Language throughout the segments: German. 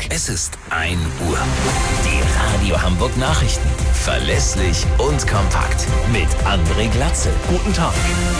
Es ist 1 Uhr. Die Radio Hamburg Nachrichten. Verlässlich und kompakt. Mit André Glatzel. Guten Tag.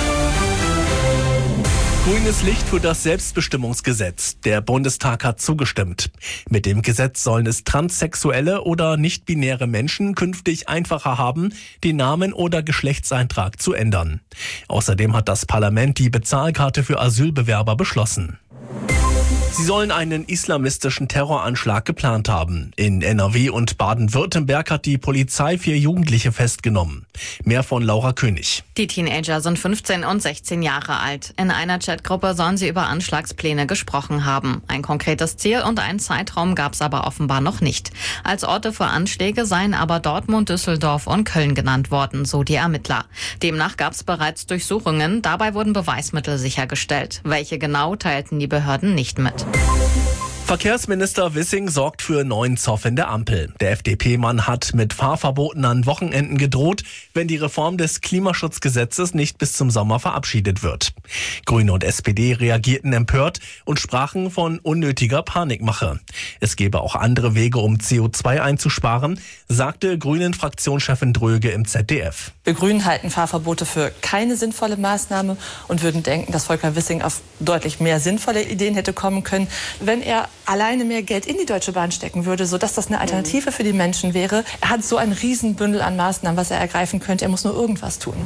Grünes Licht für das Selbstbestimmungsgesetz. Der Bundestag hat zugestimmt. Mit dem Gesetz sollen es transsexuelle oder nicht-binäre Menschen künftig einfacher haben, den Namen oder Geschlechtseintrag zu ändern. Außerdem hat das Parlament die Bezahlkarte für Asylbewerber beschlossen. Sie sollen einen islamistischen Terroranschlag geplant haben. In NRW und Baden-Württemberg hat die Polizei 4 Jugendliche festgenommen. Mehr von Laura König. Die Teenager sind 15 und 16 Jahre alt. In einer Chatgruppe sollen sie über Anschlagspläne gesprochen haben. Ein konkretes Ziel und einen Zeitraum gab es aber offenbar noch nicht. Als Orte für Anschläge seien aber Dortmund, Düsseldorf und Köln genannt worden, so die Ermittler. Demnach gab es bereits Durchsuchungen. Dabei wurden Beweismittel sichergestellt. Welche genau, teilten die Behörden nicht mit. Verkehrsminister Wissing sorgt für neuen Zoff in der Ampel. Der FDP-Mann hat mit Fahrverboten an Wochenenden gedroht, wenn die Reform des Klimaschutzgesetzes nicht bis zum Sommer verabschiedet wird. Grüne und SPD reagierten empört und sprachen von unnötiger Panikmache. Es gäbe auch andere Wege, um CO2 einzusparen, sagte Grünen-Fraktionschefin Dröge im ZDF. Wir Grünen halten Fahrverbote für keine sinnvolle Maßnahme und würden denken, dass Volker Wissing auf deutlich mehr sinnvolle Ideen hätte kommen können, wenn er alleine mehr Geld in die Deutsche Bahn stecken würde, sodass das eine Alternative für die Menschen wäre. Er hat so ein Riesenbündel an Maßnahmen, was er ergreifen könnte. Er muss nur irgendwas tun.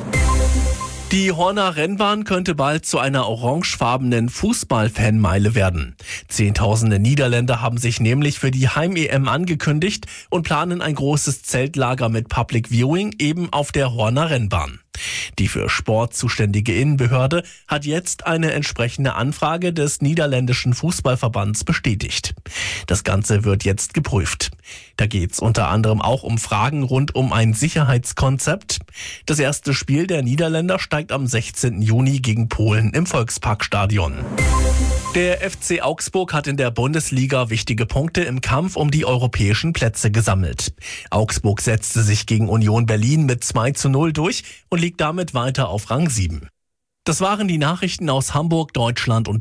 Die Horner Rennbahn könnte bald zu einer orangefarbenen Fußball-Fanmeile werden. Zehntausende Niederländer haben sich nämlich für die Heim-EM angekündigt und planen ein großes Zeltlager mit Public Viewing eben auf der Horner Rennbahn. Die für Sport zuständige Innenbehörde hat jetzt eine entsprechende Anfrage des niederländischen Fußballverbands bestätigt. Das Ganze wird jetzt geprüft. Da geht's unter anderem auch um Fragen rund um ein Sicherheitskonzept. Das erste Spiel der Niederländer steigt am 16. Juni gegen Polen im Volksparkstadion. Der FC Augsburg hat in der Bundesliga wichtige Punkte im Kampf um die europäischen Plätze gesammelt. Augsburg setzte sich gegen Union Berlin mit 2:0 durch und liegt damit weiter auf Rang 7. Das waren die Nachrichten aus Hamburg, Deutschland und